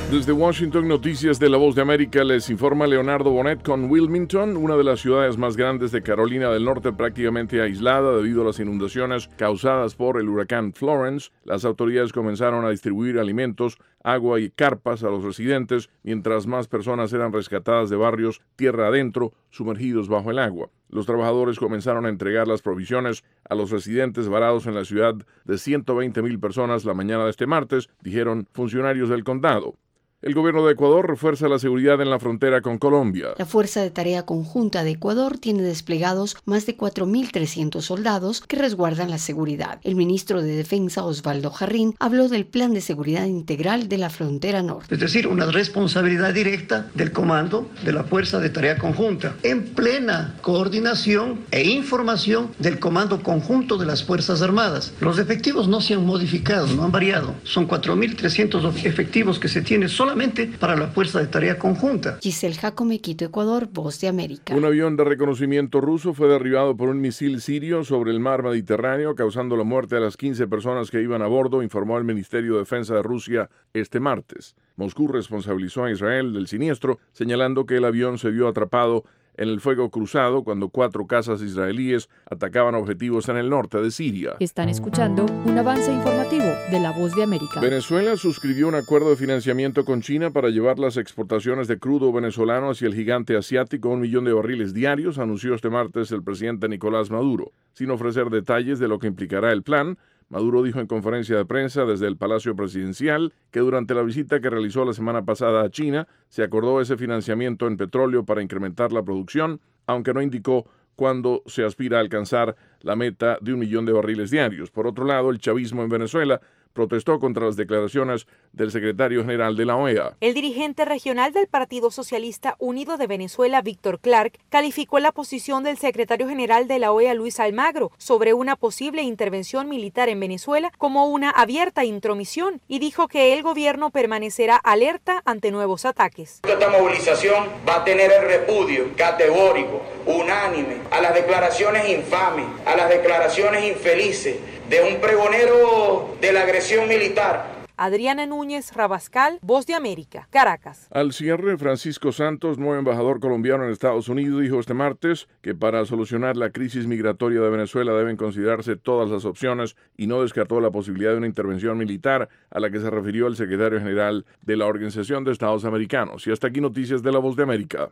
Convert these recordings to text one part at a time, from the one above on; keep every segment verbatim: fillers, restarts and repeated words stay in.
Desde Washington, Noticias de La Voz de América, les informa Leonardo Bonet con Wilmington, una de las ciudades más grandes de Carolina del Norte, prácticamente aislada debido a las inundaciones causadas por el huracán Florence. Las autoridades comenzaron a distribuir alimentos, agua y carpas a los residentes, mientras más personas eran rescatadas de barrios tierra adentro, sumergidos bajo el agua. Los trabajadores comenzaron a entregar las provisiones a los residentes varados en la ciudad de ciento veinte mil personas la mañana de este martes, dijeron funcionarios del condado. El gobierno de Ecuador refuerza la seguridad en la frontera con Colombia. La Fuerza de Tarea Conjunta de Ecuador tiene desplegados más de cuatro mil trescientos soldados que resguardan la seguridad. El ministro de Defensa, Osvaldo Jarrín, habló del plan de seguridad integral de la frontera norte. Es decir, una responsabilidad directa del comando de la Fuerza de Tarea Conjunta, en plena coordinación e información del Comando Conjunto de las Fuerzas Armadas. Los efectivos no se han modificado, no han variado. Son cuatro mil trescientos efectivos que se tienen solo solamente para la Fuerza de Tarea Conjunta. Giselle Jacome, Quito, Ecuador, Voz de América. Un avión de reconocimiento ruso fue derribado por un misil sirio sobre el mar Mediterráneo, causando la muerte a las quince personas que iban a bordo, informó el Ministerio de Defensa de Rusia este martes. Moscú responsabilizó a Israel del siniestro, señalando que el avión se vio atrapado en el fuego cruzado cuando cuatro cazas israelíes atacaban objetivos en el norte de Siria. Están escuchando un avance informativo de La Voz de América. Venezuela suscribió un acuerdo de financiamiento con China para llevar las exportaciones de crudo venezolano hacia el gigante asiático, un millón de barriles diarios, anunció este martes el presidente Nicolás Maduro. Sin ofrecer detalles de lo que implicará el plan, Maduro dijo en conferencia de prensa desde el Palacio Presidencial que durante la visita que realizó la semana pasada a China se acordó ese financiamiento en petróleo para incrementar la producción, aunque no indicó cuándo se aspira a alcanzar la meta de un millón de barriles diarios. Por otro lado, el chavismo en Venezuela protestó contra las declaraciones del secretario general de la O E A. El dirigente regional del Partido Socialista Unido de Venezuela, Víctor Clark, calificó la posición del secretario general de la O E A, Luis Almagro, sobre una posible intervención militar en Venezuela como una abierta intromisión y dijo que el gobierno permanecerá alerta ante nuevos ataques. Esta movilización va a tener el repudio categórico, unánime, a las declaraciones infames, a las declaraciones infelices de un pregonero de la agresión militar. Adriana Núñez Rabascal, Voz de América, Caracas. Al cierre, Francisco Santos, nuevo embajador colombiano en Estados Unidos, dijo este martes que para solucionar la crisis migratoria de Venezuela deben considerarse todas las opciones y no descartó la posibilidad de una intervención militar a la que se refirió el secretario general de la Organización de Estados Americanos. Y hasta aquí noticias de La Voz de América.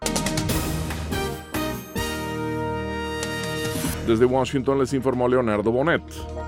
Desde Washington les informó Leonardo Bonet.